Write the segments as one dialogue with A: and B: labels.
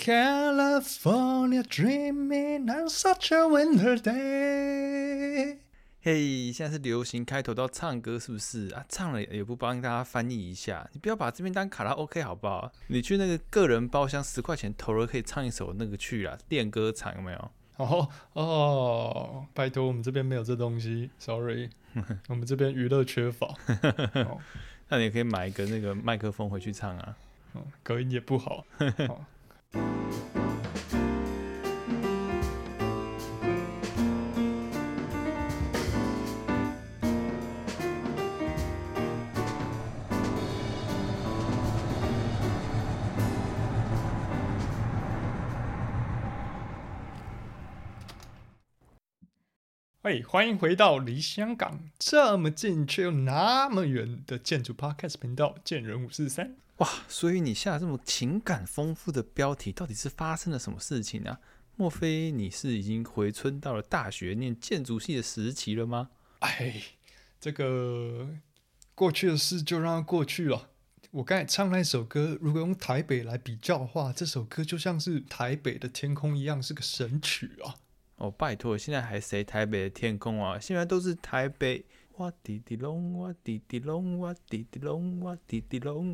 A: California dreaming on such a winter day。
B: 嘿，现在是流行开头都要唱歌是不是啊？唱了也不帮大家翻译一下，你不要把这边当卡拉 OK 好不好？你去那个个人包厢10块钱投了可以唱一首那个去啦，练歌场有没有？
A: 拜托，我们这边没有这东西 ，sorry， 我们这边娱乐缺乏。
B: 那你可以买一个那个麦克风回去唱啊。
A: 隔音也不好。欢迎回到离香港这么近却又那么远的建筑 Podcast 频道，建人543。
B: 哇，所以你下这么情感丰富的标题，到底是发生了什么事情啊？莫非你是已经回村到了大学念建筑系的时期了吗？
A: 这个过去的事就让它过去了。我刚才唱那首歌，如果用台北来比较的话，这首歌就像是台北的天空一样，是个神曲啊。
B: 拜托，现在还谁台北的天空啊？现在都是台北。我滴滴隆，我滴滴隆，我滴滴隆，我滴滴隆。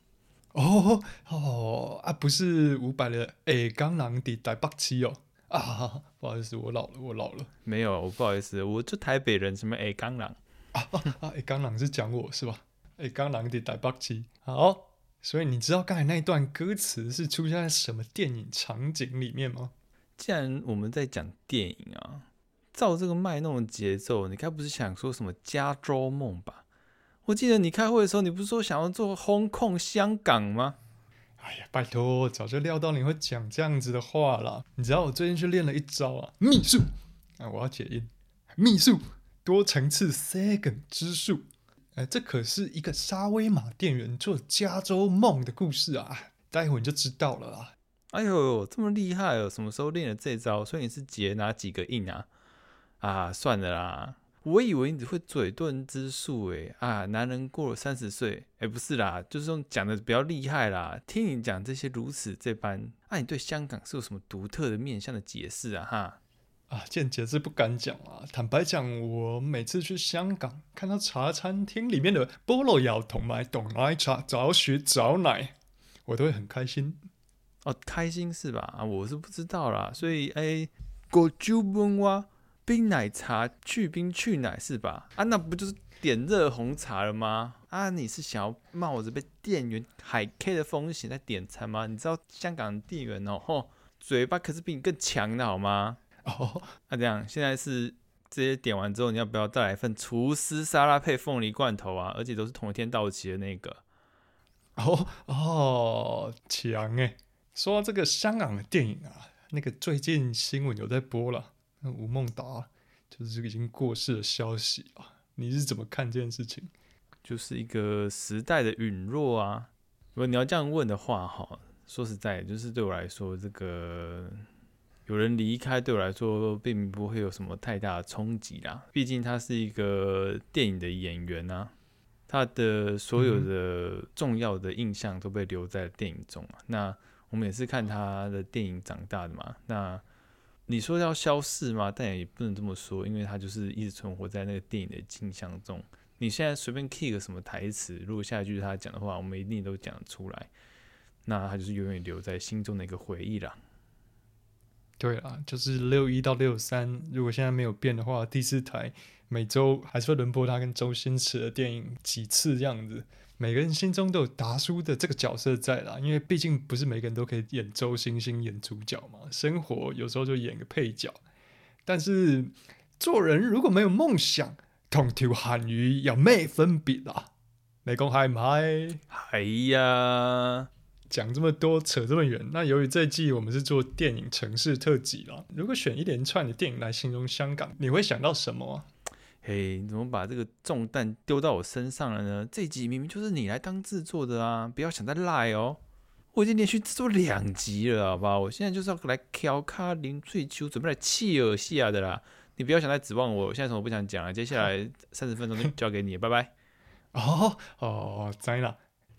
A: 不是伍佰的《江人伫台北市》哦。不好意思，我老了。
B: 没有，我不好意思，我就台北人，什么江人
A: 江人是讲我是吧？江人伫台北市。好，所以你知道刚才那一段歌词是出现在什么电影场景里面吗？
B: 既然我们在讲电影啊，照这个卖弄的节奏，你该不是想说什么加州梦吧？我记得你开会的时候，你不是说想要做Hong Kong香港吗？
A: 拜托，早就料到你会讲这样子的话啦。你知道我最近去练了一招啊，秘术我要解音，秘术多层次 second 之术。这可是一个沙威玛店员做加州梦的故事啊，待会你就知道了啦。
B: 哎呦，这么厉害哦！什么时候练了这招？所以你是结哪几个印啊？算了啦，我以为你只会嘴遁之术男人过了30岁，不是啦，就是用讲的比较厉害啦。听你讲这些如此这般，你对香港是有什么独特的面向的解释啊？
A: 见解是不敢讲啊。坦白讲，我每次去香港看到茶餐厅里面的菠萝油同埋冻奶茶早雪早奶，我都会很开心。
B: 开心是吧？我是不知道啦。所以果酒问我冰奶茶去冰去奶是吧？那不就是点热红茶了吗？你是想要冒着被店员海 K 的风险在点餐吗？你知道香港的店员嘴巴可是比你更强的好吗？这样现在是这些点完之后，你要不要再来一份厨师沙拉配凤梨罐头啊？而且都是同一天到期的那个。
A: 强说到这个香港的电影啊，那个最近新闻有在播了，那吴孟达就是已经过世的消息啊，你是怎么看这件事情？
B: 就是一个时代的陨落啊。如果你要这样问的话，说实在，就是对我来说，这个有人离开对我来说并不会有什么太大的冲击啦。毕竟他是一个电影的演员啊，他的所有的重要的印象都被留在电影中啊。那我们也是看他的电影长大的嘛。那你说要消逝吗？但也不能这么说，因为他就是一直存活在那个电影的镜像中。你现在随便 key 个什么台词，如果下一句是他讲的话，我们一定都讲得出来。那他就是永远留在心中的一个回忆啦。
A: 对啦，就是61到63，如果现在没有变的话，第4台每周还是会轮播他跟周星驰的电影几次这样子。每个人心中都有达叔的这个角色在啦，因为毕竟不是每个人都可以演周星星演主角嘛，生活有时候就演个配角。但是做人如果没有梦想，同條鹹魚有咩分別啊？你講係唔係？
B: 係呀。
A: 讲这么多，扯这么远，那由于这一季我们是做电影城市特辑啦，如果选一连串的电影来形容香港，你会想到什么啊？
B: 你怎么把这个重担丢到我身上了呢？这一集明明就是你来当制作的啊，不要想再赖哦。我已经连续制作2集了，好不好？我现在就是要来调卡林翠秋，准备来气耳下的啦。你不要想再指望我，现在什么不想讲了，接下来30分钟就交给你，拜拜。
A: 知啦。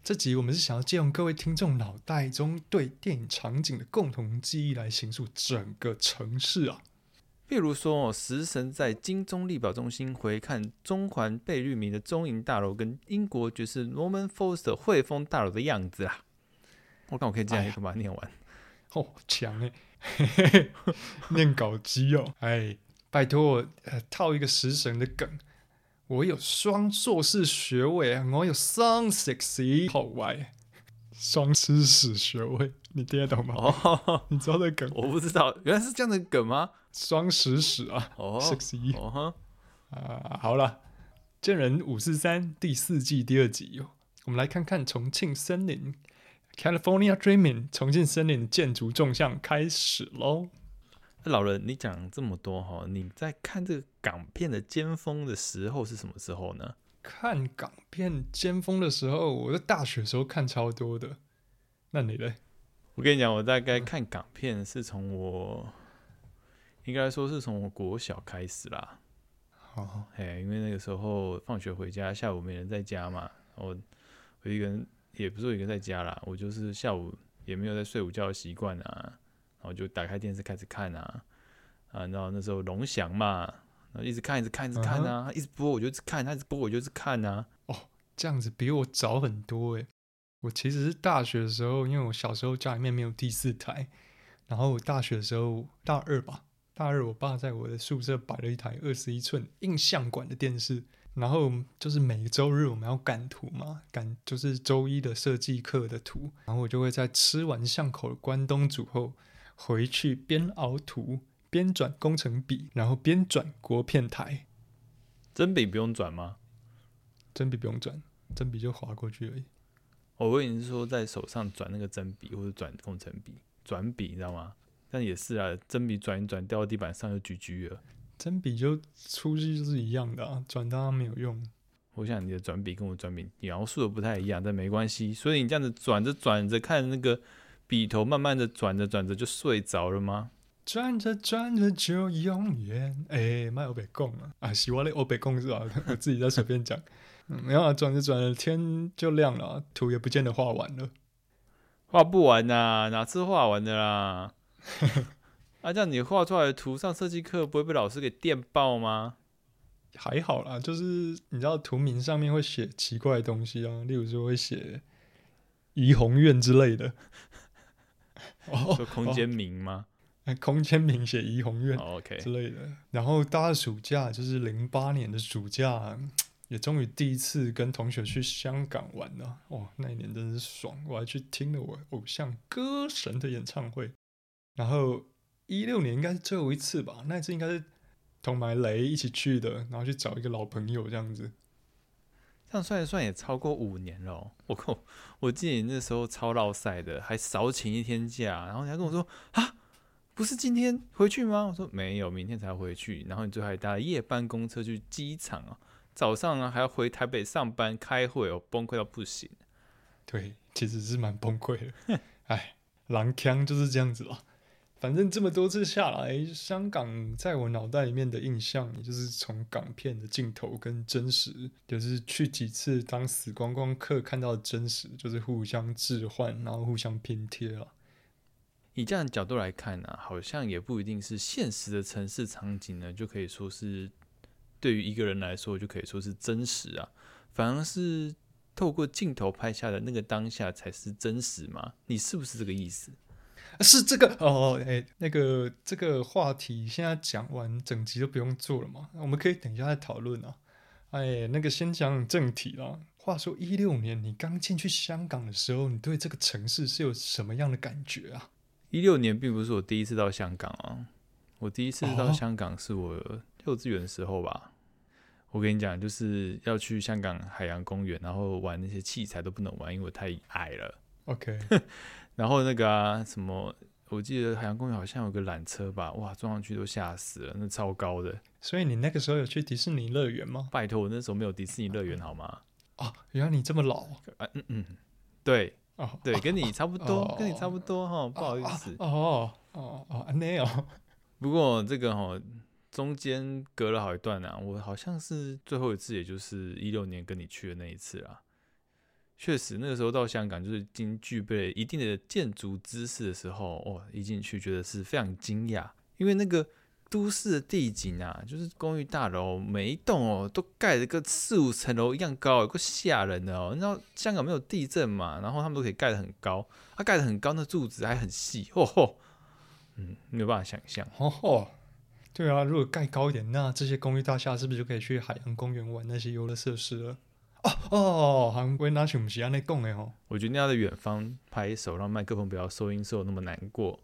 A: 这集我们是想要借用各位听众脑袋中对电影场景的共同记忆来形塑整个城市啊。
B: 譬如说，食神在金钟力宝中心回看中环贝聿铭的中银大楼跟英国爵士 Norman Foster 汇丰大楼的样子啦。我看我可以这样一个把它念完。
A: 强念稿机哦。拜托我套一个食神的梗，我有双硕士学位，我有双碩士學位，双吃屎学位，你听得懂吗？你知道这梗？
B: 我不知道，原来是这样的梗吗？
A: 双食屎啊，6C。好了，剑人543第4季第2集我们来看看重庆森林 California Dreaming 重庆森林的建筑纵向开始喽。
B: 老人，你讲这么多你在看这个港片的尖峰的时候是什么时候呢？
A: 看港片尖峰的时候，我在大学的时候看超多的。那你嘞？
B: 我跟你讲，我大概看港片是应该说是从我国小开始啦。因为那个时候放学回家，下午没人在家嘛，我一个人，也不是我一个人在家啦，我就是下午也没有在睡午觉的习惯啊，然后就打开电视开始看啊，然后那时候龙翔嘛，然后一直看啊，一直播我就一直看，他一直播我就一直看啊。
A: 这样子比我早很多我其实是大学的时候，因为我小时候家里面没有第4台，然后我大学的时候大二我爸在我的宿舍摆了一台21寸映像馆的电视，然后就是每个周日我们要赶图嘛，赶就是周一的设计课的图，然后我就会在吃完巷口的关东煮后回去边熬图边转工程笔，然后边转国片台。
B: 真笔不用转吗？
A: 真笔不用转，真笔就划过去而已。
B: 我以为你是说在手上转那个真笔或者转工程笔，转笔你知道吗？但也是啊，真笔转一转掉到地板上就GG了。
A: 真笔就出去就是一样的啊，转到它没有用。
B: 我想你的转笔跟我转笔描述的不太一样，但没关系。所以你这样子转着转着，看那个笔头慢慢的转着转着就睡着了吗？
A: 转着转着就永远。卖欧北贡啊，是我的欧北贡是吧？我自己在随便讲。没有转着转着天就亮了，图也不见得画完了。
B: 画不完啊，哪次画完的啦？这样你画出来的图上设计课不会被老师给电爆吗？
A: 还好啦，就是你知道图名上面会写奇怪的东西啊，例如说会写怡红院之类的。
B: 说空间名吗？
A: 空间名写怡红院之类的。然后大家暑假就是08年的暑假，也终于第一次跟同学去香港玩了。那一年真是爽，我还去听了我偶像歌神的演唱会。然后16年应该是最后一次吧，那一次应该是同埋雷一起去的，然后去找一个老朋友这样子。
B: 这样算一算也超过5年了我记得你那时候超落赛的，还少请1天假，然后你还跟我说不是今天回去吗？我说没有，明天才回去。然后你最后还搭了夜班公车去机场早上还要回台北上班开会崩溃到不行。
A: 对，其实是蛮崩溃的。狼腔就是这样子了。反正这么多次下来，香港在我脑袋里面的印象，也就是从港片的镜头跟真实，就是去几次当死观光客看到的真实，就是互相置换，然后互相拼贴了。
B: 以这样的角度来看好像也不一定是现实的城市场景呢，就可以说是对于一个人来说就可以说是真实反而是透过镜头拍下的那个当下才是真实吗？你是不是这个意思？
A: 是这个这个话题现在讲完，整集都不用做了嘛？我们可以等一下再讨论那个先讲正题啦。话说16年你刚进去香港的时候，你对这个城市是有什么样的感觉啊
B: ？16年并不是我第一次到香港我第一次到香港是我幼稚园的时候吧。我跟你讲，就是要去香港海洋公园，然后玩那些器材都不能玩，因为我太矮了。
A: OK
B: 然后那个什么，我记得海洋公园好像有个缆车吧，哇，撞上去都吓死了，那超高的。
A: 所以你那个时候有去迪士尼乐园吗？
B: 拜托，我那时候没有迪士尼乐园好吗？
A: 原来你这么老
B: 对对，跟你差不多，跟你差不多不好意思。
A: 那样
B: 不过这个中间隔了好一段我好像是最后一次，也就是16年跟你去的那一次啦。 确实那个时候到香港就是已经具备了一定的建筑知识的时候，一进去觉得是非常惊讶，因为那个都市的地景啊，就是公寓大楼每一栋都盖得跟4、5层楼一样高，有够吓人的你知道香港没有地震嘛，然后他们都可以盖得很高，盖得很高，那柱子还很细，没有办法想象。
A: 对啊，如果盖高一点，那这些公寓大厦是不是就可以去海洋公园玩那些游乐设施了？韩国那是不是安尼讲的哦？
B: 我决定要在远方拍手，让麦克风不要收音收那么难过。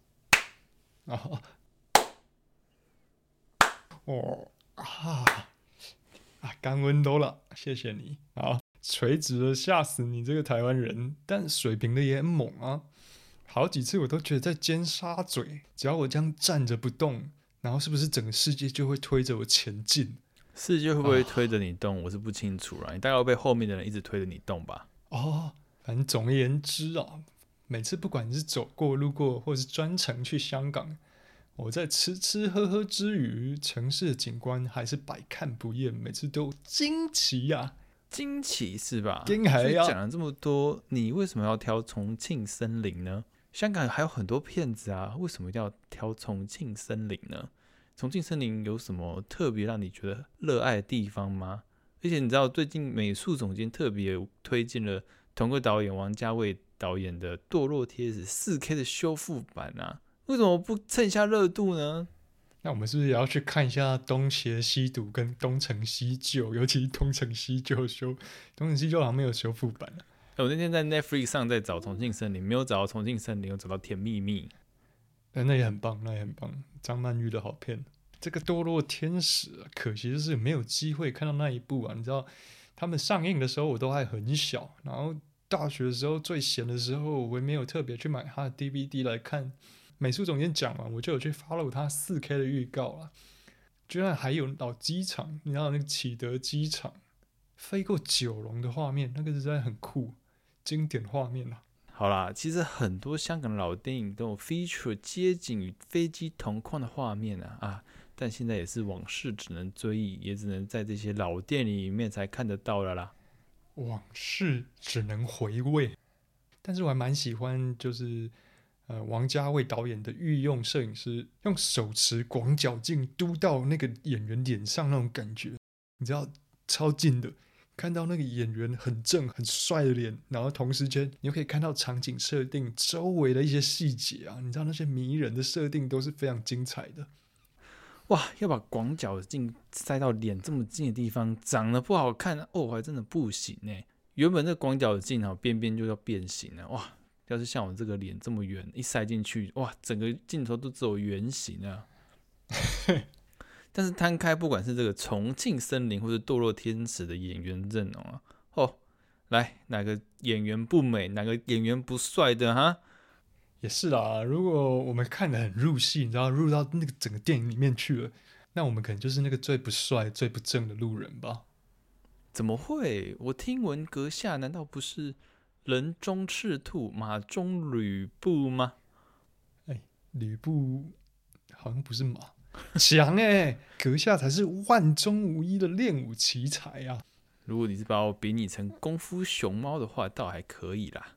A: 干温多了，谢谢你。好，垂直的吓死你这个台湾人，但水平的也很猛啊。好几次我都觉得在尖沙咀，只要我这样站着不动，然后是不是整个世界就会推着我前进？
B: 世界会不会推着你动，我是不清楚啦。你大概会被后面的人一直推着你动吧？
A: 反正总而言之啊，每次不管是走过、路过，或是专程去香港，我在吃吃喝喝之余，城市的景观还是百看不厌，每次都惊奇呀！
B: 惊奇是吧？
A: 惊海呀！
B: 讲了这么多，你为什么要挑重庆森林呢？香港还有很多片子啊，为什么一定要挑重庆森林呢？重庆森林有什么特别让你觉得热爱的地方吗？而且你知道最近美术总监特别推荐了同个导演王家卫导演的《堕落天使》4K 的修复版啊，为什么不蹭一下热度呢？
A: 那我们是不是也要去看一下《东邪西毒》跟《东成西就》，尤其是《东成西就》《东成西就》好像没有修复版
B: 我那天在 Netflix 上在找重庆森林，没有找到重庆森林，有找到甜蜜蜜。
A: 那也很棒，张曼玉的好片。这个堕落天使可惜就是没有机会看到那一部啊。你知道他们上映的时候我都还很小，然后大学的时候最闲的时候，我也没有特别去买他的 DVD 来看。美术总监讲完，我就有去 follow 他4K 的预告啦。居然还有老机场，你知道那个启德机场飞过九龙的画面，那个实在很酷，经典画面啦。
B: 好啦，其实很多香港的老电影都有 feature 街景与飞机同框的画面但现在也是往事只能追忆，也只能在这些老电影里面才看得到了啦。
A: 往事只能回味，但是我还蛮喜欢，就是王家卫导演的御用摄影师用手持广角镜嘟到那个演员脸上那种感觉，你知道超近的。看到那个演员很正很帅的脸，然后同时间你又可以看到场景设定周围的一些细节啊，你知道那些迷人的设定都是非常精彩的。
B: 哇，要把广角镜塞到脸这么近的地方，长得不好看还真的不行原本这广角镜边边就要变形了，哇！要是像我这个脸这么圆，一塞进去，哇，整个镜头都只有圆形啊。但是摊开，不管是这个重庆森林或是堕落天使的演员阵容来哪个演员不美，哪个演员不帅的哈？
A: 也是啦，如果我们看得很入戏，你知道入到那个整个电影里面去了，那我们可能就是那个最不帅、最不正的路人吧？
B: 怎么会？我听闻阁下难道不是人中赤兔，马中吕布吗？
A: 吕布好像不是马。强阁下才是万中无一的练武奇才啊！
B: 如果你是把我比拟成功夫熊猫的话，倒还可以啦。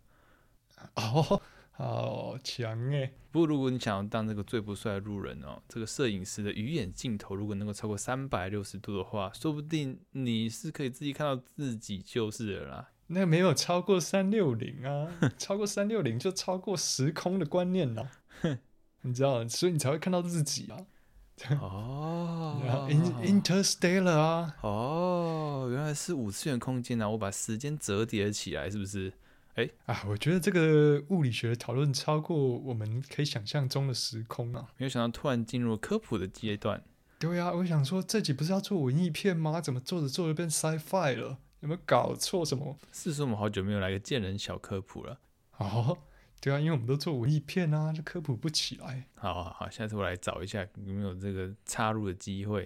A: 好强
B: 不过如果你想要当这个最不帅的路人这个摄影师的鱼眼镜头如果能够超过360度的话，说不定你是可以自己看到自己就是了啦。
A: 那没有超过360啊，超过360就超过时空的观念了。你知道，所以你才会看到自己啊。Interstellar 啊。
B: 原来是5次元空间我把时间折叠起来，是不是？
A: 我觉得这个物理学的讨论超过我们可以想象中的时空啊！
B: 没有想到突然进入科普的阶段。
A: 对啊，我想说这集不是要做文艺片吗？怎么做着做着变 sci-fi 了？有没有搞错什么？
B: 是说我们好久没有来个贱人小科普了。
A: 对啊，因为我们都做文艺片啊，就科普不起来。
B: 好，下次我来找一下有没有这个插入的机会。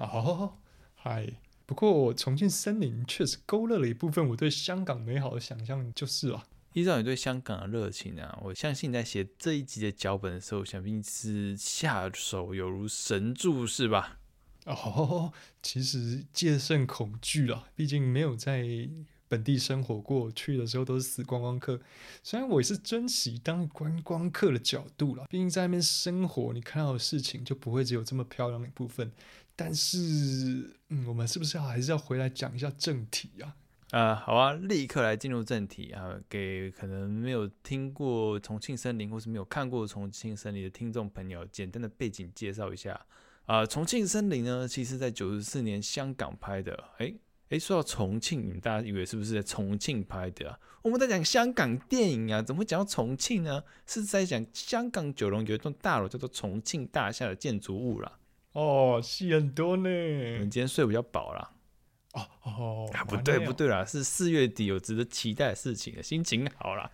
A: 不过重庆森林确实勾勒了一部分我对香港美好的想象，就是
B: 依照你对香港的热情我相信你在写这一集的脚本的时候，想必是下手有如神助，是吧？
A: 其实戒慎恐惧啦，毕竟没有在本地生活过，去的时候都是死观光客。虽然我也是珍惜当观光客的角度啦，毕竟在那边生活，你看到的事情就不会只有这么漂亮的一部分。但是，我们是不是还是要回来讲一下正题啊？
B: 好啊，立刻来进入正题啊！给可能没有听过重庆森林或是没有看过重庆森林的听众朋友，简单的背景介绍一下。重庆森林呢，其实在94年香港拍的。说到重庆，你们大家以为是不是在重庆拍的啊？我们在讲香港电影啊，怎么会讲到重庆呢？是在讲香港九龙有一栋大楼叫做重庆大厦的建筑物啦。
A: 哦，戏很多呢。
B: 你们今天睡比较饱啦。不对啦，是4月底有值得期待的事情了，心情好啦。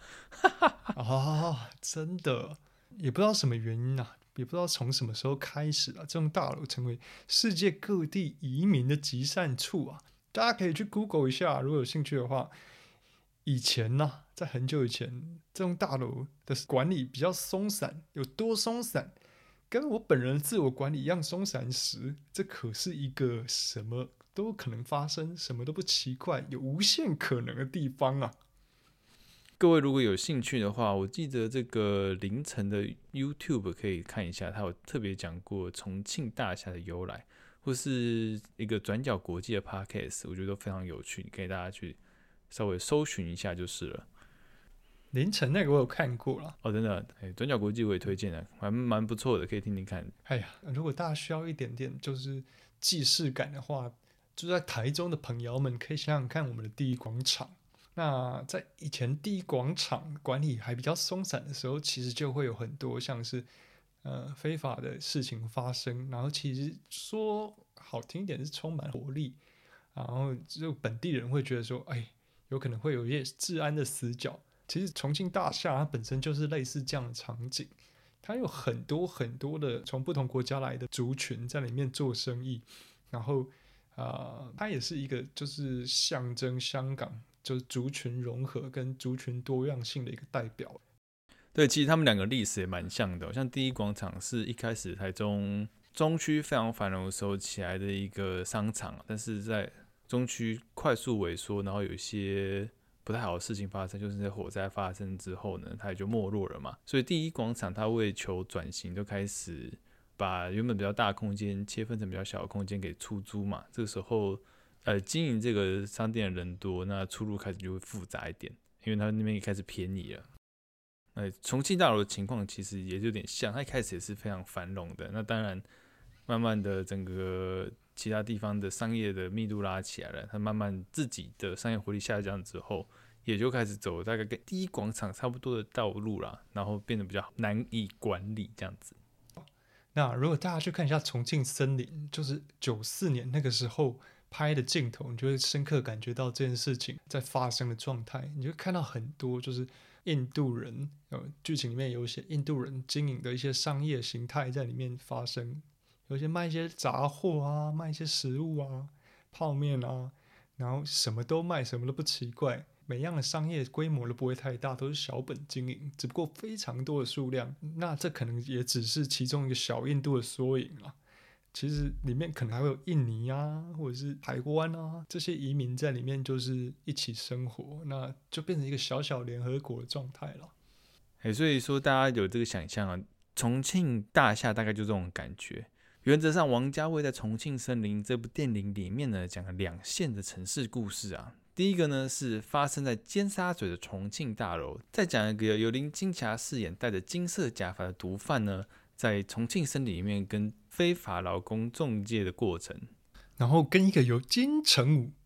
A: 真的，也不知道什么原因啊，也不知道从什么时候开始啊，这栋大楼成为世界各地移民的集散处啊。大家可以去 Google 一下，如果有兴趣的话。以前呢，在很久以前，这栋大楼的管理比较松散，有多松散？跟我本人的自我管理一样松散时，这可是一个什么都可能发生，什么都不奇怪，有无限可能的地方啊！
B: 各位如果有兴趣的话，我记得这个凌晨的 YouTube 可以看一下，他有特别讲过重庆大厦的由来，或是一个转角国际的 Podcast， 我觉得都非常有趣，你可以大家去稍微搜寻一下就是了。
A: 凌晨那个我有看过了
B: 真的，转角国际我也推荐了，蛮不错的，可以听听看。
A: 如果大家需要一点点就是既视感的话，住在台中的朋友们可以想想看我们的第一广场。那在以前第一广场管理还比较松散的时候，其实就会有很多像是非法的事情发生，然后其实说好听一点是充满活力，然后就本地人会觉得说，有可能会有一些治安的死角。其实重庆大厦它本身就是类似这样的场景，它有很多很多的从不同国家来的族群在里面做生意，然后它也是一个就是象征香港就是族群融合跟族群多样性的一个代表。
B: 对，其实他们两个历史也蛮像的，像第一广场是一开始台中中区非常繁荣的时候起来的一个商场，但是在中区快速萎缩，然后有一些不太好的事情发生，就是在火灾发生之后呢，它也就没落了嘛。所以第一广场它为求转型，就开始把原本比较大的空间切分成比较小的空间给出租嘛。这个时候，经营这个商店的人多，那出入开始就会复杂一点，因为它那边也开始便宜了。重庆大楼的情况其实也有点像，它一开始也是非常繁荣的。那当然，慢慢的整个其他地方的商业的密度拉起来了，它慢慢自己的商业活力下降之后，也就开始走大概跟第一广场差不多的道路啦，然后变得比较难以管理这样子。
A: 那如果大家去看一下重庆森林，就是94年那个时候拍的镜头，你就会深刻感觉到这件事情在发生的状态。你就看到很多就是印度人，剧情里面有一些印度人经营的一些商业形态在里面发生，有些卖一些杂货啊，卖一些食物啊，泡面啊，然后什么都卖，什么都不奇怪。每样的商业规模都不会太大，都是小本经营，只不过非常多的数量。那这可能也只是其中一个小印度的缩影啊。其实里面可能还会有印尼啊，或者是台湾啊，这些移民在里面就是一起生活，那就变成一个小小联合国的状态了。
B: 所以说大家有这个想象啊，重庆大厦大概就这种感觉。原则上，王家卫在《重庆森林》这部电影里面呢，讲了2线的城市故事啊。第一个呢是发生在尖沙咀的重庆大楼，再讲一个由林青霞饰演戴着金色假发的毒贩呢，在重庆森林里面跟非法劳工中介的过程，
A: 然后跟一个由金城武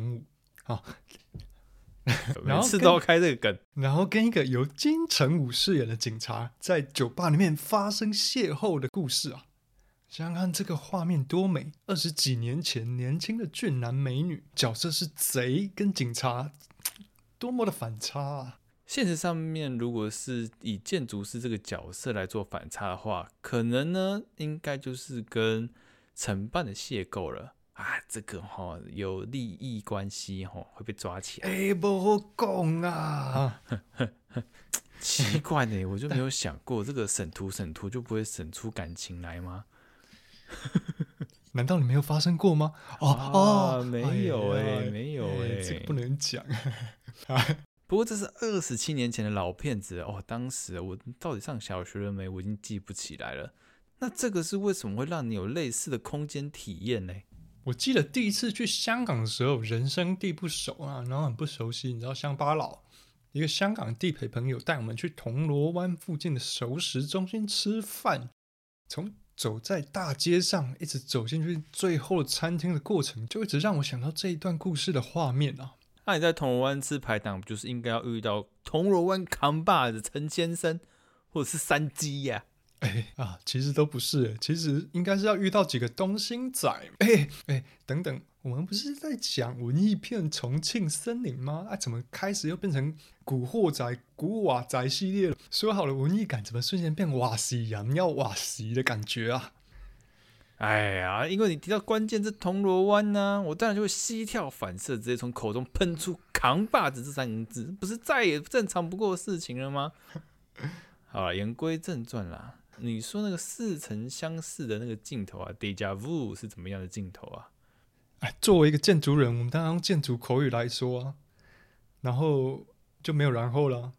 B: 每次都要开这个梗，
A: 然后跟一个由金城武饰演的警察在酒吧里面发生邂逅的故事啊。想想看这个画面多美，20几年前年轻的俊男美女，角色是贼跟警察，多么的反差啊！
B: 现实上面，如果是以建筑师这个角色来做反差的话，可能呢，应该就是跟承办的邂逅了啊。这个有利益关系会被抓起来。
A: 不好讲啊！
B: 奇怪呢，我就没有想过，这个审图就不会审出感情来吗？
A: 难道你没有发生过吗？
B: 没有没有
A: 这个不能讲。
B: 不过这是27年前的老片子哦，当时我到底上小学了没？我已经记不起来了。那这个是为什么会让你有类似的空间体验呢？
A: 我记得第一次去香港的时候，人生地不熟啊，然后很不熟悉，你知道乡巴佬。一个香港地陪朋友带我们去铜锣湾附近的熟食中心吃饭，从走在大街上一直走进去最后的餐厅的过程，就一直让我想到这一段故事的画面啊。
B: 那你在铜锣湾吃排档，不就是应该要遇到铜锣湾扛把子陈先生，或者是山鸡呀？
A: 其实都不是，其实应该是要遇到几个东星仔。等等，我们不是在讲文艺片《重庆森林》吗？怎么开始又变成古惑仔、古瓦仔系列了？说好了文艺感，怎么瞬间变瓦西洋要瓦西的感觉啊？
B: 哎呀，因为你提到关键是铜锣湾呢，我当然就会膝跳反射，直接从口中喷出“扛把子”这3个字，不是再也正常不过的事情了吗？好了，言归正传啦。你说那个似曾相识的那个镜头啊 ，déjà vu 是怎么样的镜头啊？
A: 作为一个建筑人，我们当然用建筑口语来说啊，然后就没有然后了。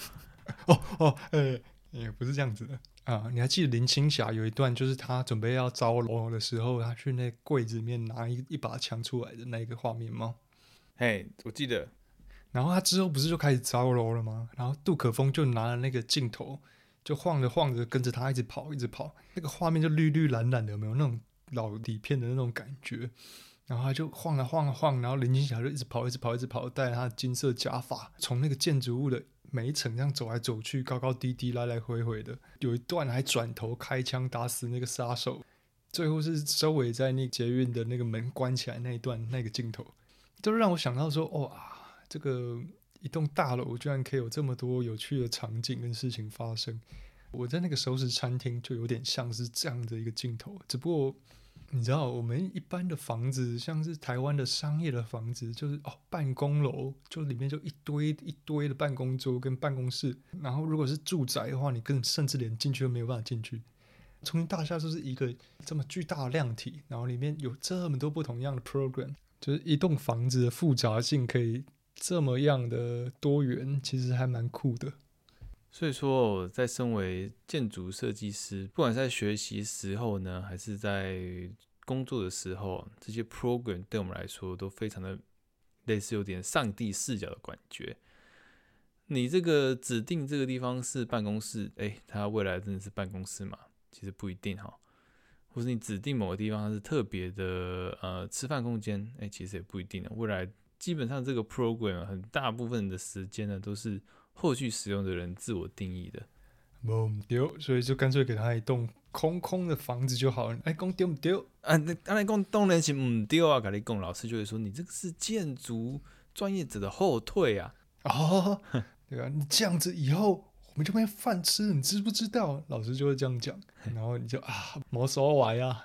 A: 也不是这样子的啊。你还记得林青霞有一段，就是她准备要招楼的时候，她去那柜子里面拿一把枪出来的那个画面吗？
B: 我记得。
A: 然后她之后不是就开始招楼了吗？然后杜可风就拿了那个镜头，就晃着晃着跟着她一直跑，一直跑。那个画面就绿绿蓝蓝的，有没有那种老底片的那种感觉？然后他就晃啊晃啊晃，然后林青霞就一直跑，一直跑，一直跑，带着他的金色假发，从那个建筑物的每一层这样走来走去，高高低低，来来回回的。有一段还转头开枪打死那个杀手，最后是收尾在那捷运的那个门关起来那一段那个镜头，就让我想到说，这个一栋大楼居然可以有这么多有趣的场景跟事情发生。我在那个熟食餐厅就有点像是这样的一个镜头，只不过你知道我们一般的房子，像是台湾的商业的房子，就是办公楼，就里面就一堆一堆的办公桌跟办公室，然后如果是住宅的话，你甚至连进去都没有办法进去。重庆大厦就是一个这么巨大的量体，然后里面有这么多不同样的 program， 就是一栋房子的复杂性可以这么样的多元，其实还蛮酷的。
B: 所以说，在身为建筑设计师，不管是在学习时候呢，还是在工作的时候，这些 program 对我们来说都非常的类似，有点上帝视角的感觉。你这个指定这个地方是办公室，它未来真的是办公室吗？其实不一定哈。或是你指定某个地方它是特别的吃饭空间，其实也不一定的。未来基本上这个 program 很大部分的时间呢，都是后续使用的人自我定义的。
A: 不对，所以就干脆给他一栋空空的房子就好了。讲对不对？
B: 当然讲当然是不对啊，跟你讲，老师就会说你这个是建筑专业者的后退啊。
A: 对啊，你这样子以后我们就没饭吃，你知不知道？老师就会这样讲，然后你就没所谓啊。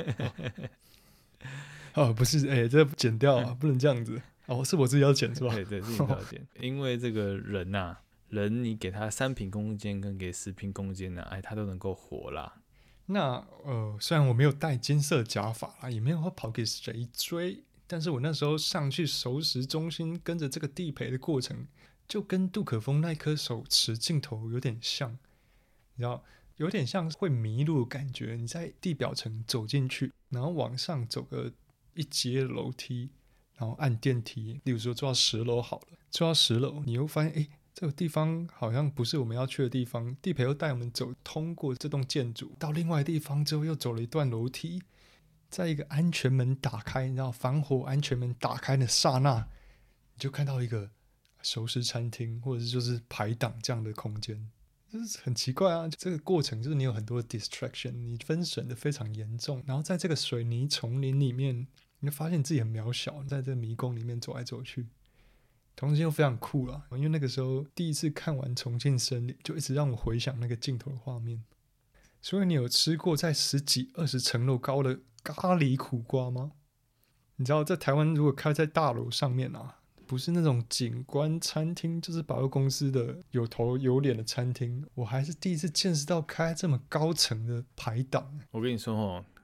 A: 不是，这剪掉啊，不能这样子。是我自己要剪是吧？
B: 对，是你要剪，因为这个人啊，人你给他3坪空间跟给10坪空间呢，他都能够活啦。
A: 那虽然我没有戴金色假发啦，也没有跑给谁追，但是我那时候上去熟食中心，跟着这个地陪的过程，就跟杜可风那颗手持镜头有点像，你知道，有点像会迷路的感觉。你在地表层走进去，然后往上走个一阶楼梯，然后按电梯，例如说做到10楼好了，做到10楼，你又发现这个地方好像不是我们要去的地方，地陪又带我们走，通过这栋建筑到另外的地方之后，又走了一段楼梯，在一个安全门打开，你知道防火安全门打开的刹那，你就看到一个熟食餐厅，或者是就是排档这样的空间，就是很奇怪啊。这个过程就是你有很多的 distraction， 你分神的非常严重，然后在这个水泥丛林里面，你就发现自己很渺小，在这个迷宫里面走来走去。同时又非常酷啦，因为那个时候第一次看完重庆森林，就一直让我回想那个镜头的画面。所以你有吃过在10几20层楼高的咖喱苦瓜吗？你知道在台湾如果开在大楼上面不是那种景观餐厅，就是百货公司的有头有脸的餐厅，我还是第一次见识到开这么高层的排档。
B: 我跟你说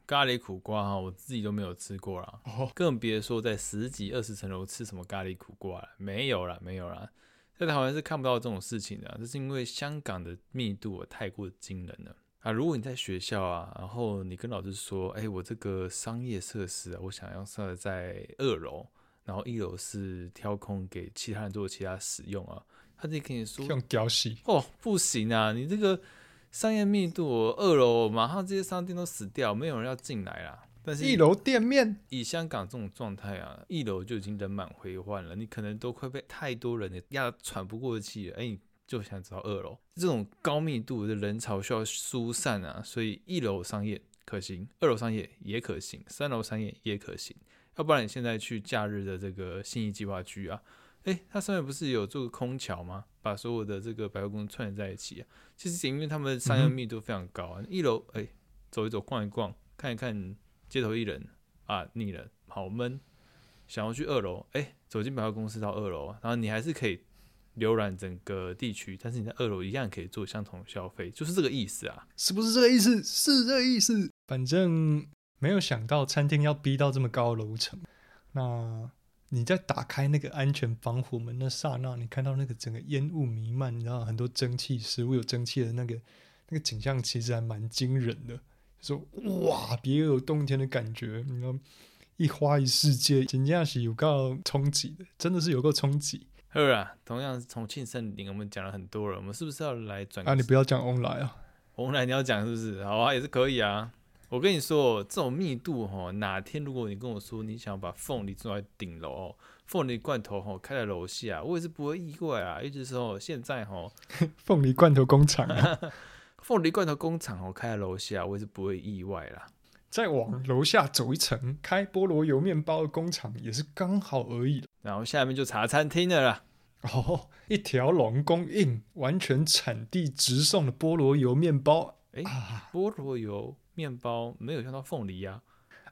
B: 咖喱苦瓜哈，我自己都没有吃过啦，更别说在10几20层楼吃什么咖喱苦瓜了，没有啦，在台湾是看不到这种事情的，这是因为香港的密度太过惊人了啊！如果你在学校啊，然后你跟老师说，我这个商业设施啊，我想要设在2楼，然后1楼是挑空给其他人做其他使用啊，他就跟你说
A: 用屌洗
B: 不行啊，你这个商业密度2楼马上这些商店都死掉，没有人要进来啦。但是
A: 1楼店面
B: 以香港这种状态啊，1楼就已经人满为患了，你可能都快被太多人压得喘不过气了，你就想走到2楼，这种高密度的人潮需要疏散啊，所以1楼商业可行，2楼商业也可行，3楼商业也可行。要不然你现在去假日的这个信义计划区啊，它上面不是有做个空桥吗？把所有的这个百货公司串联在一起啊。其实因为他们的商业密度非常高啊，1楼走一走逛一逛，看一看街头艺人啊，腻了好闷，想要去2楼，走进百货公司到2楼，然后你还是可以浏览整个地区，但是你在2楼一样可以做相同的消费，就是这个意思啊。
A: 是不是这个意思？是这个意思。反正没有想到餐厅要逼到这么高的楼层。那你在打开那个安全防火门那刹那，你看到那个整个烟雾弥漫，你知道很多蒸汽，食物有蒸汽的那个景象，其实还蛮惊人的。说哇，别有洞天的感觉，你知道，一花一世界，真的是有够冲击的，真的是有够冲击。
B: 好啦，同样是重庆森林，我们讲了很多了，我们是不是要来转？
A: 你不要讲翁来啊，
B: 翁来你要讲是不是？好啊，也是可以啊。我跟你说，这种密度哪天如果你跟我说你想要把凤梨种在顶楼，凤梨罐头开在楼下，我也是不会意外啊。一直说现在
A: 凤梨罐头工厂啊，
B: 凤梨罐头工厂开在楼下，我也是不会意外啦。
A: 再往楼下走一层，开菠萝油面包的工厂也是刚好而已。
B: 然后下面就茶餐厅了啦。
A: 一条龙供应，完全产地直送的菠萝油面包。
B: 菠萝油面包没有用到凤梨啊。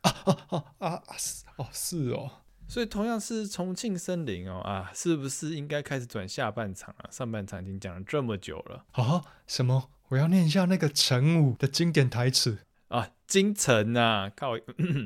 A: 是哦。
B: 所以同样是重庆森林是不是应该开始转下半场了？上半场已经讲了这么久了。
A: 什么？我要念一下那个陈武的经典台词
B: 京城啊，靠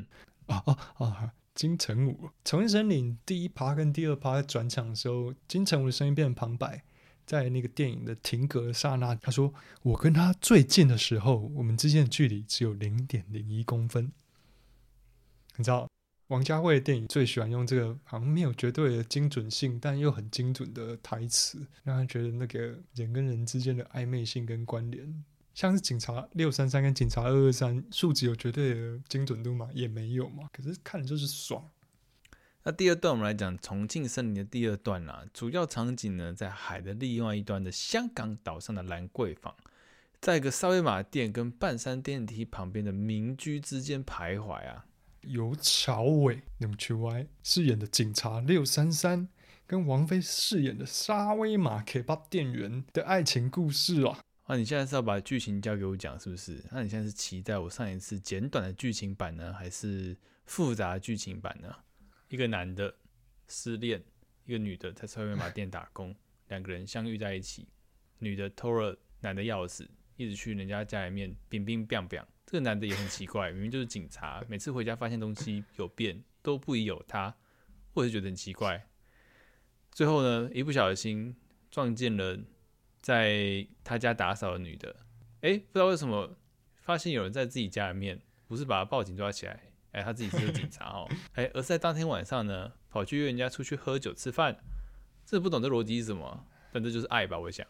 A: 金城武。重庆森林第1趴跟第2趴转场的时候，金城武的声音变成旁白，在那个电影的停格的刹那，他说：“我跟他最近的时候，我们之间的距离只有0.01公分。”你知道，王家卫的电影最喜欢用这个好像没有绝对的精准性，但又很精准的台词，让他觉得那个人跟人之间的暧昧性跟关联。像是警察633跟警察223数值有绝对的精准度吗？也没有嘛。可是看了就是爽。
B: 那第2段我们来讲重庆森林的第2段啦，主要场景呢在海的另外一端的香港岛上的兰桂坊，在一个沙威玛店跟半山电梯旁边的民居之间徘徊啊。
A: 由朝伟用去歪饰演的警察633跟王菲饰演的沙威玛 K-pop 店员的爱情故事啊。
B: 你现在是要把剧情交给我讲是不是？那你现在是期待我上一次简短的剧情版呢，还是复杂的剧情版呢？一个男的失恋，一个女的在沙威玛店打工，2个人相遇在一起，女的偷了男的钥匙，一直去人家家里面冰冰冰冰。这个男的也很奇怪，明明就是警察，每次回家发现东西有变都不疑有他，我也是觉得很奇怪。最后呢，一不小心撞见了在他家打扫的女的，不知道为什么发现有人在自己家里面，不是把他报警抓起来，他自己是个警察而是在当天晚上呢，跑去约人家出去喝酒吃饭。这不懂这逻辑是什么，但这就是爱吧，我想。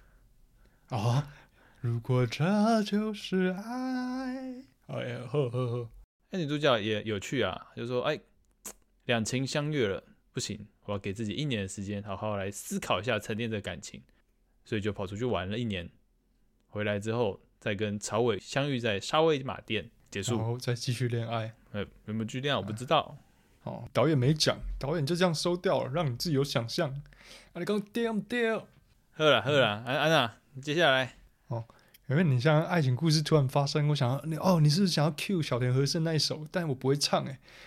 A: 如果这就是爱，
B: 女主角也有趣啊，就说两情相悦了，不行，我要给自己1年的时间，好好来思考一下沉淀的感情，所以就跑出去玩了1年，回来之后再跟朝伟相遇在沙威玛店结束，
A: 然后再继续恋爱。
B: 有没有继续恋爱我不知道。
A: 导演没讲，导演就这样收掉了，让你自己有想象。你讲对不对？
B: 好啦，安娜，接下来。
A: 因为你像爱情故事突然发生，我想要你是不是想要 cue 小田和声那一首？但我不会唱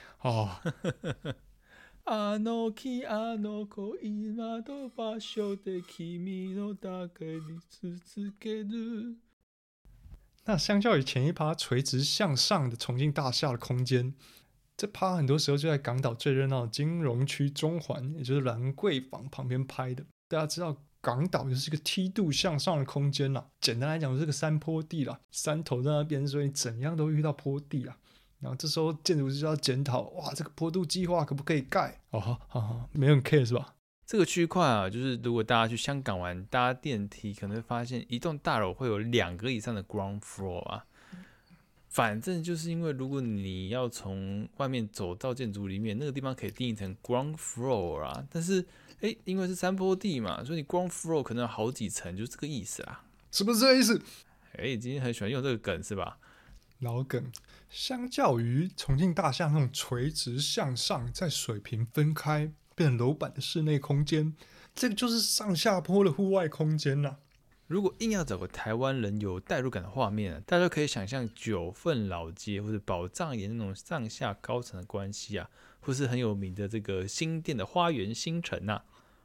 B: あの日あの子今の場所で君の中に続ける。
A: 那相较于前一趴垂直向上的重庆大厦的空间，这趴很多时候就在港岛最热闹的金融区中环，也就是兰桂坊旁边拍的。大家知道港岛就是一个梯度向上的空间啦，简单来讲就是个山坡地啦，山头在那边，所以你怎样都会遇到坡地啦。然后这时候建筑师就要检讨，哇，这个坡度计划可不可以盖？哦，好，没人 care 是吧？
B: 这个区块啊，就是如果大家去香港玩，搭电梯可能会发现，一栋大楼会有2个以上的 ground floor 啊。反正就是因为如果你要从外面走到建筑里面，那个地方可以定义成 ground floor 啊。但是，因为是山坡地嘛，所以你 ground floor 可能有好几层，就是这个意思啦。
A: 是不是这个意思？
B: 今天很喜欢用这个梗是吧？
A: 老梗。相较于重庆大厦那种垂直向上，在水平分开变成楼板的室内空间，这个就是上下坡的户外空间啦。
B: 如果硬要找个台湾人有代入感的画面，大家可以想象九份老街或者宝藏岩那种上下高层的关系啊，或是很有名的这个新店的花园新城啊。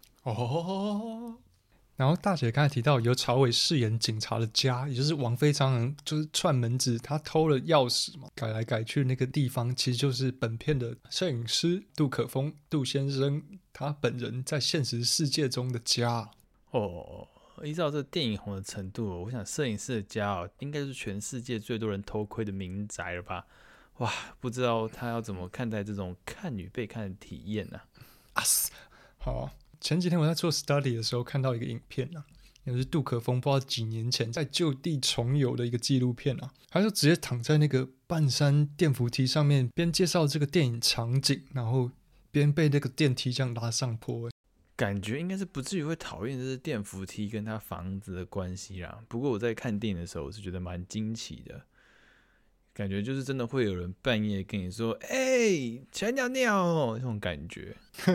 A: 然后大姐刚才提到由曹伟饰演警察的家，也就是王非常常就是串门子，他偷了钥匙嘛，改来改去那个地方，其实就是本片的摄影师杜可风杜先生他本人在现实世界中的家。
B: 依照这电影红的程度，我想摄影师的家应该是全世界最多人偷窥的民宅了吧？哇，不知道他要怎么看待这种看与被看的体验呢？
A: 好，前几天我在做 study 的时候看到一个影片啊，也是杜可风不知道几年前在就地重游的一个纪录片啊，他就直接躺在那个半山电扶梯上面，边介绍这个电影场景，然后边被那个电梯这样拉上坡。
B: 感觉应该是不至于会讨厌这是电扶梯跟他房子的关系啦。不过我在看电影的时候，我是觉得蛮惊奇的，感觉就是真的会有人半夜跟你说：“起来尿尿哦”，这种感觉。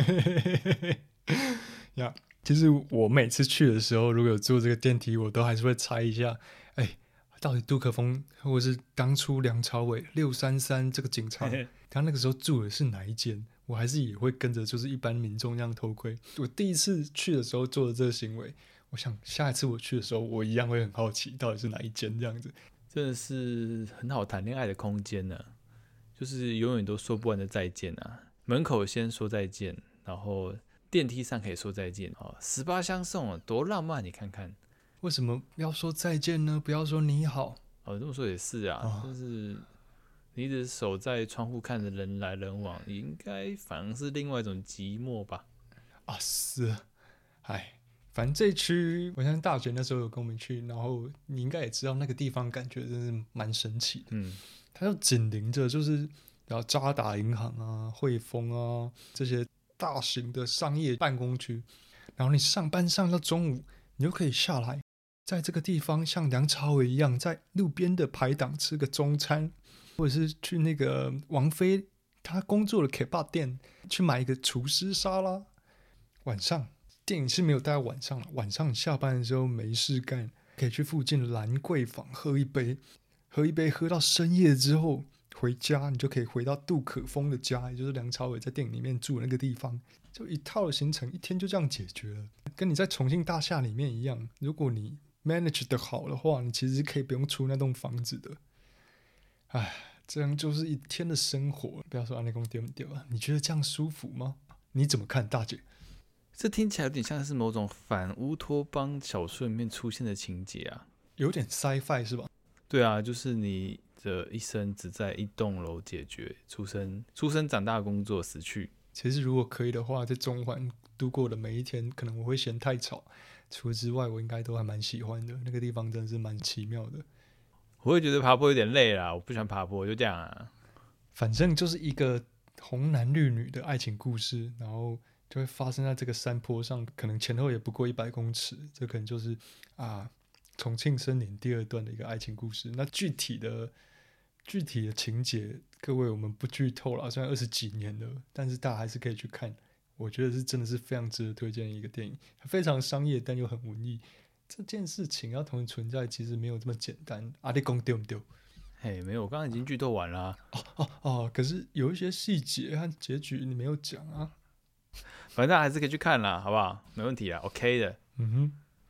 A: 呀，其实我每次去的时候，如果有坐这个电梯，我都还是会猜一下，到底杜可风或者是当初梁朝伟633这个警察，他那个时候住的是哪一间？我还是也会跟着就是一般民众这样偷窥。我第一次去的时候做的这个行为，我想下一次我去的时候，我一样会很好奇到底是哪一间这样子。
B: 真的是很好谈恋爱的空间呢，就是永远都说不完的再见啊！门口先说再见，然后电梯上可以说再见，18相送多浪漫！你看看，
A: 为什么要说再见呢？不要说你好
B: 这么说也是啊，就是你一直守在窗户看着人来人往，应该反而是另外一种寂寞吧？
A: 是，反正这一区，我相信大学那时候有跟我们去，然后你应该也知道那个地方感觉真是蛮神奇的。它就紧邻着就是然后渣打银行啊、汇丰啊这些大型的商业办公区，然后你上班上到中午，你就可以下来，在这个地方像梁朝伟一样，在路边的排档吃个中餐，或者是去那个王菲他工作的 kebab 店去买一个厨师沙拉。晚上电影是没有待到晚上了，晚上下班的时候没事干，可以去附近的兰桂坊喝一杯喝到深夜之后回家，你就可以回到杜可风的家，也就是梁朝伟在电影里面住的那个地方，就一套的行程，一天就这样解决了。跟你在重庆大厦里面一样，如果你 manage 得好的话，你其实可以不用出那栋房子的。这样就是一天的生活。不要说安利公丢不丢啊？你觉得这样舒服吗？你怎么看，大姐？
B: 这听起来有点像是某种反乌托邦小说里面出现的情节啊，
A: 有点 sci-fi 是吧？
B: 对啊，就是你的一生只在一栋楼解决，出生、长大、工作、死去。
A: 其实如果可以的话，在中环度过的每一天，可能我会嫌太吵，除此之外，我应该都还蛮喜欢的。那个地方真的是蛮奇妙的。
B: 我会觉得爬坡有点累啦，我不喜欢爬坡，就这样啊。
A: 反正就是一个红男绿女的爱情故事，然后就会发生在这个山坡上，可能前后也不过100公尺，这可能就是重庆森林第2段的一个爱情故事。那具体的情节，各位我们不剧透了，虽然20几年了，但是大家还是可以去看。我觉得是真的是非常值得推荐的一个电影，非常商业但又很文艺。这件事情要同时存在，其实没有这么简单。你说对不对？
B: 没有，我刚刚已经剧透完啦。
A: 可是有一些细节和结局你没有讲啊。
B: 反正大家还是可以去看啦，好不好？没问题啦 ，OK 的。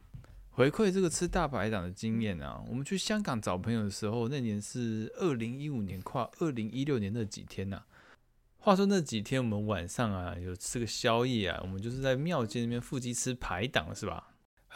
B: 回馈这个吃大排档的经验啊，我们去香港找朋友的时候，那年是2015年跨2016年那几天啊。话说那几天我们晚上啊有吃个宵夜啊，我们就是在庙街那边附近吃排档是吧？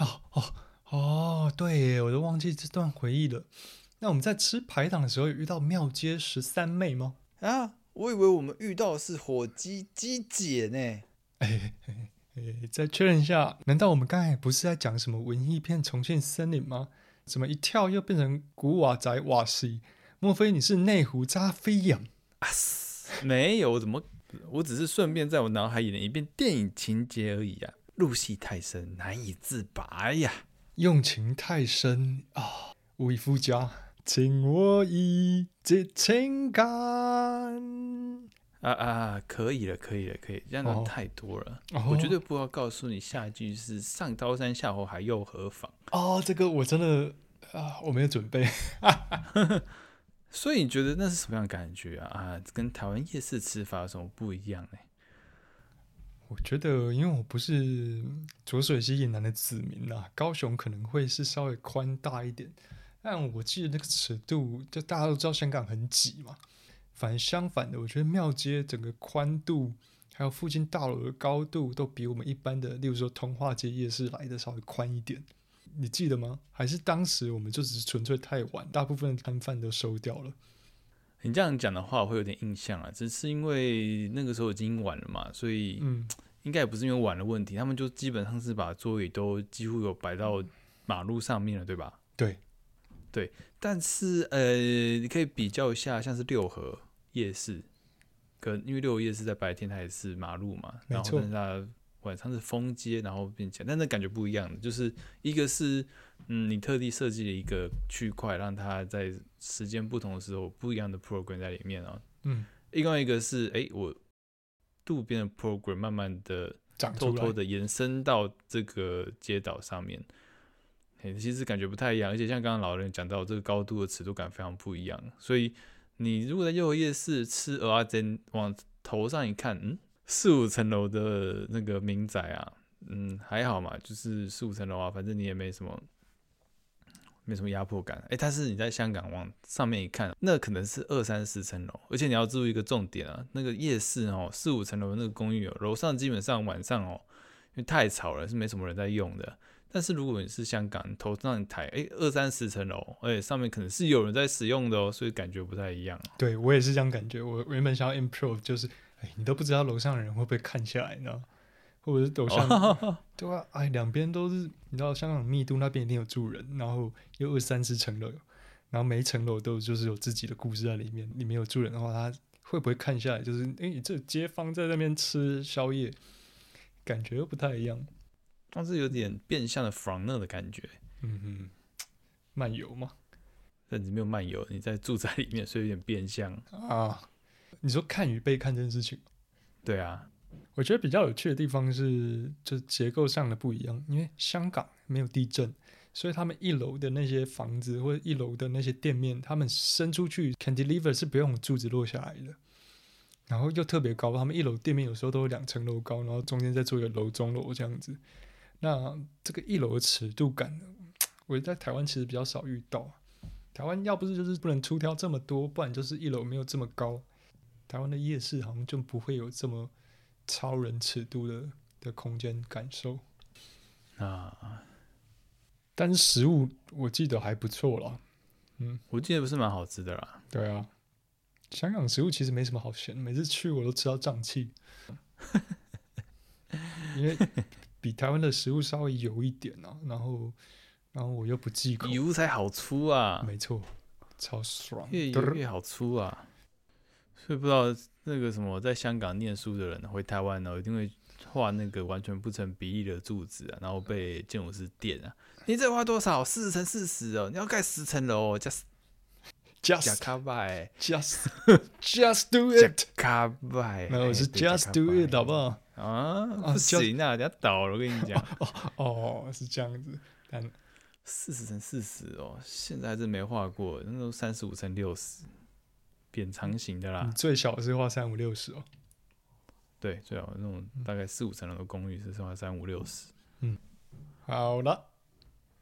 A: 对耶，我都忘记这段回忆了。那我们在吃排档的时候有遇到庙街13妹吗？
B: 啊，我以为我们遇到的是火鸡鸡姐呢。
A: 再确认一下，难道我们刚才不是在讲什么文艺片《重庆森林》吗？怎么一跳又变成古瓦仔瓦西？莫非你是内湖扎飞扬？
B: 没有，我只是顺便在我脑海演了一遍电影情节而已啊，入戏太深，难以自拔呀。
A: 用情太深啊，无以复加，情我意这情感。
B: 可以了，这样子太多了。我绝对不要告诉你下一句是上刀山下火海又何妨。
A: 这个我真的我没有准备。
B: 所以你觉得那是什么样的感觉啊？跟台湾夜市吃法有什么不一样呢？
A: 我觉得，因为我不是浊水溪以南的子民啊，高雄可能会是稍微宽大一点，但我记得那个尺度，就大家都知道香港很挤嘛。反而相反的，我觉得庙街整个宽度，还有附近大楼的高度，都比我们一般的，例如说通化街夜市来的稍微宽一点。你记得吗？还是当时我们就只是纯粹太晚，大部分的摊贩都收掉了？
B: 你这样讲的话，我会有点印象啊，只是因为那个时候已经晚了嘛，所以应该也不是因为晚的问题，他们就基本上是把座椅都几乎有摆到马路上面了，对吧？对，但是你可以比较一下，像是六合夜市，因为六合夜市在白天它也是马路嘛，然后但是它晚上是封街，然后变起来，但那感觉不一样的，就是一个是你特地设计了一个区块，让它在时间不同的时候不一样的 program 在里面啊。另外一个是我路边的 program 慢慢的偷偷的延伸到这个街道上面。其实感觉不太一样，而且像刚刚老人讲到，这个高度的尺度感非常不一样。所以你如果在六合夜市吃蚵仔煎，往头上一看，4-5层楼的那个民宅啊，还好嘛，就是4-5层楼啊，反正你也没什么压迫感。但是你在香港往上面一看，那可能是20-30层楼，而且你要注意一个重点啊，那个夜市4-5层楼的那个公寓楼上基本上晚上因为太吵了，是没什么人在用的。但是如果你是香港，你头上一抬，20-30层楼，而且上面可能是有人在使用的所以感觉不太一样。
A: 对，我也是这样感觉。我原本想要 improve， 就是你都不知道楼上的人会不会看下来，你知道吗？或者是楼上，对啊，两边都是，你知道香港密度那边一定有住人，然后又20-30层楼，然后每一层楼都就是有自己的故事在里面。里面有住人的话，他会不会看下来？就是这街坊在那边吃宵夜，感觉又不太一样。
B: 但是有点变相的 from 那的感觉。
A: 漫游嘛，
B: 但你没有漫游，你在住宅里面，所以有点变相
A: 啊。你说看与被看这件事情，
B: 对啊，
A: 我觉得比较有趣的地方是，就结构上的不一样。因为香港没有地震，所以他们一楼的那些房子或者一楼的那些店面，他们伸出去 cantilever 是不用柱子落下来的，然后又特别高。他们一楼店面有时候都有2层楼高，然后中间再做一个楼中楼这样子。那这个一楼的尺度感，我在台湾其实比较少遇到。台湾要不是就是不能出挑这么多，不然就是一楼没有这么高。台湾的夜市好像就不会有这么超人尺度的空间感受
B: 啊。
A: 但是食物我记得还不错啦。
B: 我记得不是蛮好吃的啦。
A: 对啊，香港食物其实没什么好嫌，每次去我都吃到胀气。因为比台湾的食物稍微油一点啊，然后我又不忌口，
B: 油才好粗啊，
A: 没错，超爽，
B: 越油越好粗啊。所以不知道那个什么在香港念书的人回台湾一定会画那个完全不成比例的柱子啊，然后被建筑师电啊。你这画多少？40×40哦，你要盖10层楼哦 ，just 卡拜
A: ，just do it，
B: 卡拜，
A: 没有是 just do it， 好不好？
B: 不行啊，人家倒了，我跟你讲。
A: 是这样子，但
B: 40×40哦，现在还真没画过，那都35×60，扁长形的啦。
A: 你最小是画35×60哦。
B: 对，最好那种大概4-5层楼的公寓是画35×60。
A: 好了，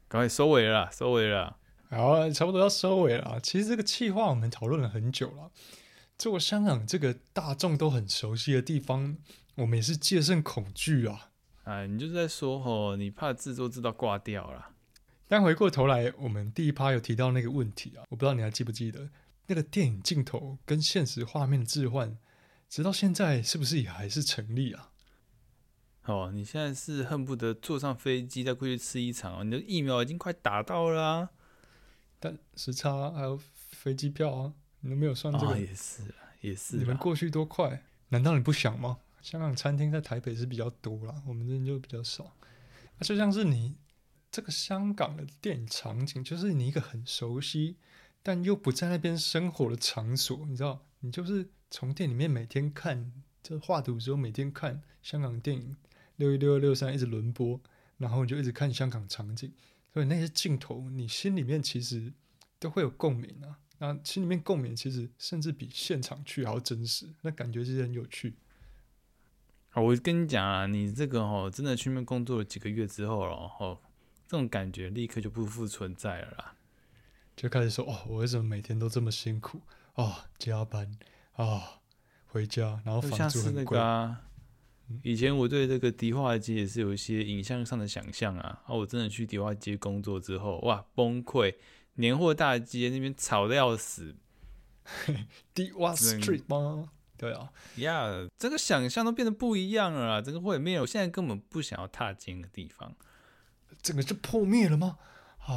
B: 赶快收尾了啦，收尾了啦。
A: 好，差不多要收尾了。其实这个企划我们讨论了很久了。做香港这个大众都很熟悉的地方，我们也是戒慎恐惧啊。
B: 你就是在说你怕制作到挂掉啦。
A: 但回过头来，我们第一趴有提到那个问题啊，我不知道你还记不记得，那个电影镜头跟现实画面的置换，直到现在是不是也还是成立啊？
B: 你现在是恨不得坐上飞机再过去吃一场你的疫苗已经快打到了啊。
A: 但时差还有飞机票啊，你都没有算这个。
B: 也是啦，也是啦。
A: 你们过去多快？难道你不想吗？香港餐厅在台北是比较多啦，我们这边就比较少。就像是你这个香港的电影场景，就是你一个很熟悉但又不在那边生活的场所，你知道，你就是从店里面每天看，就画图之后每天看香港电影，616、663一直轮播，然后你就一直看香港场景，所以那些镜头你心里面其实都会有共鸣啊。那心里面共鸣其实甚至比现场去还要真实，那感觉其实很有趣。
B: 我跟你讲啊，你这个真的去那边工作了几个月之后这种感觉立刻就不复存在了啦。
A: 就开始说我为什么每天都这么辛苦加班回家，然后房租很贵。
B: 以前我对这个迪化街也是有一些影像上的想象啊，我真的去迪化街工作之后，哇，崩溃！年货大街那边吵得要死。
A: 迪化 Street 吗？对啊，
B: 这个想象都变得不一样了啦，整个毁灭了。我现在根本不想要踏进的地方，
A: 整个就破灭了吗？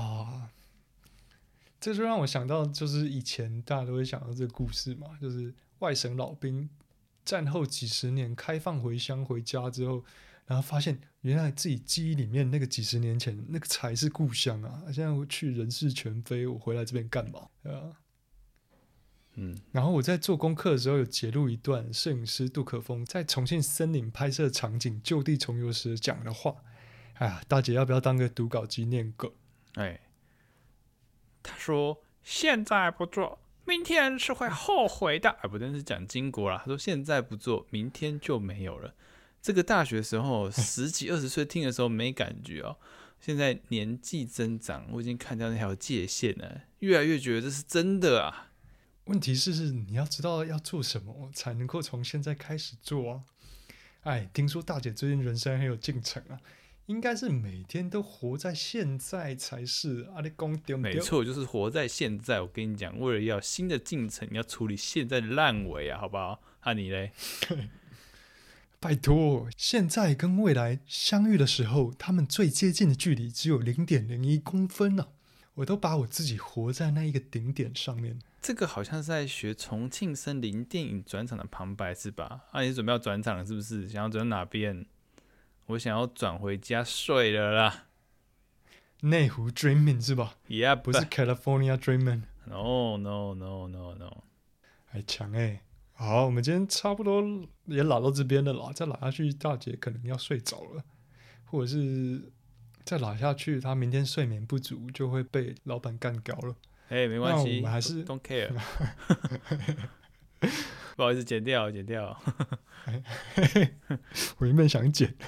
A: 这就让我想到，就是以前大家都会想到这个故事嘛，就是外省老兵战后几十年开放回乡回家之后，然后发现原来自己记忆里面那个几十年前那个才是故乡啊！现在我去人事全非，我回来这边干嘛？然后我在做功课的时候有截录一段摄影师杜可风在重庆森林拍摄场景就地重游时讲的话。大姐要不要当个读稿机念个？
B: 他说现在不做，明天是会后悔的。不对，是讲经国啦。他说现在不做，明天就没有了。这个大学时候10几20岁听的时候没感觉现在年纪增长，我已经看到那条界限了，越来越觉得这是真的啊。
A: 问题是你要知道要做什么才能够从现在开始做啊。听说大姐最近人生很有进程啊，应该是每天都活在现在才是啊。你说对不对？
B: 没错，就是活在现在。我跟你讲，为了要新的进程，你要处理现在的烂尾啊，好不好？你嘞？
A: 拜托，现在跟未来相遇的时候，他们最接近的距离只有0.01公分啊！我都把我自己活在那一个顶点上面。
B: 这个好像是在学重庆森林电影转场的旁白是吧？你准备要转场了是不是？想要转到哪边？我想要转回家睡了啦。
A: 内湖 Dreaming 是吧？不是 California Dreaming。No，还强好，我们今天差不多也拉到这边了啦，再拉下去大姐可能要睡着了，或者是再拉下去她明天睡眠不足就会被老板干掉了。
B: 没关系，
A: 我们还是
B: don't care。不好意思，剪掉。
A: 我原本想剪。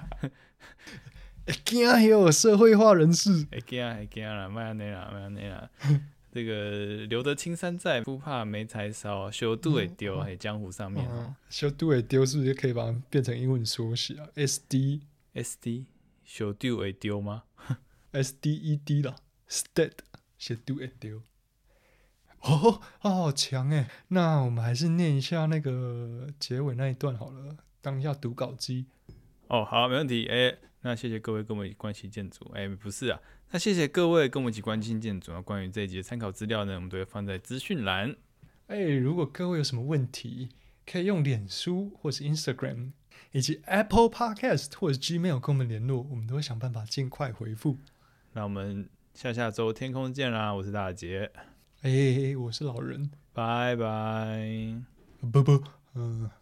A: 会有社会化人士。
B: 会惊啦，别安尼啦。这个留得青山在，不怕没柴烧，小肚会丢江湖上面
A: 小肚会丢是不是可以把它变成英文缩写啊 ？SD
B: 小肚会丢吗
A: ？SDED 啦 ，STED 小肚会丢。好强那我们还是念一下那个结尾那一段好了，当一下读稿机。
B: 好，没问题。那谢谢各位跟我一起关心建筑。不是啊，那谢谢各位跟我一起关心建筑。关于这一集的参考资料呢，我们都会放在资讯栏。
A: 如果各位有什么问题，可以用脸书或是 Instagram 以及 Apple Podcast 或者 Gmail 跟我们联络，我们都会想办法尽快回复。
B: 那我们下周天空见啦！我是大杰，
A: 我是老人，
B: 拜拜。
A: 不。